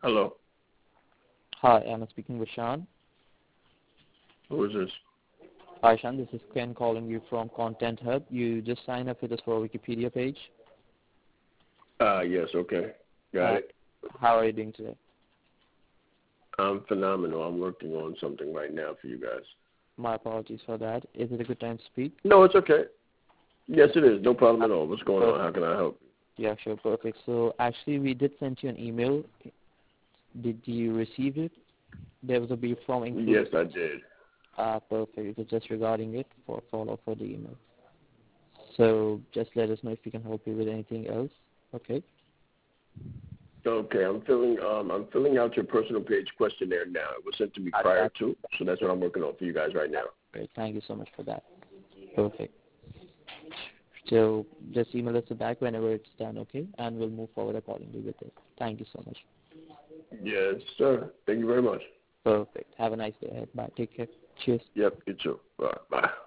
Hello. Hi, I'm speaking with Sean. Who is this? Hi, Sean. This is Ken calling you from Content Hub. You just signed up with us for our Wikipedia page. Yes, okay. Got it. How are you doing today? I'm phenomenal. I'm working on something right now for you guys. My apologies for that. Is it a good time to speak? No, it's okay. Yes, it is. No problem at all. What's going on? How can I help you? Yeah, sure. Perfect. So actually, we did send you an email. Did you receive it? There was a brief form included. Yes, I did. Perfect. It was just regarding it for follow-up for the email. So just let us know if we can help you with anything else. Okay? Okay, I'm filling out your personal page questionnaire now. It was sent to me prior to, so that's what I'm working on for you guys right now. Great. Thank you so much for that. Perfect. So just email us back whenever it's done, okay? And we'll move forward accordingly with it. Thank you so much. Yes, sir. Thank you very much. Perfect. Have a nice day ahead. Bye. Take care. Cheers. Yep, you too. All right, bye.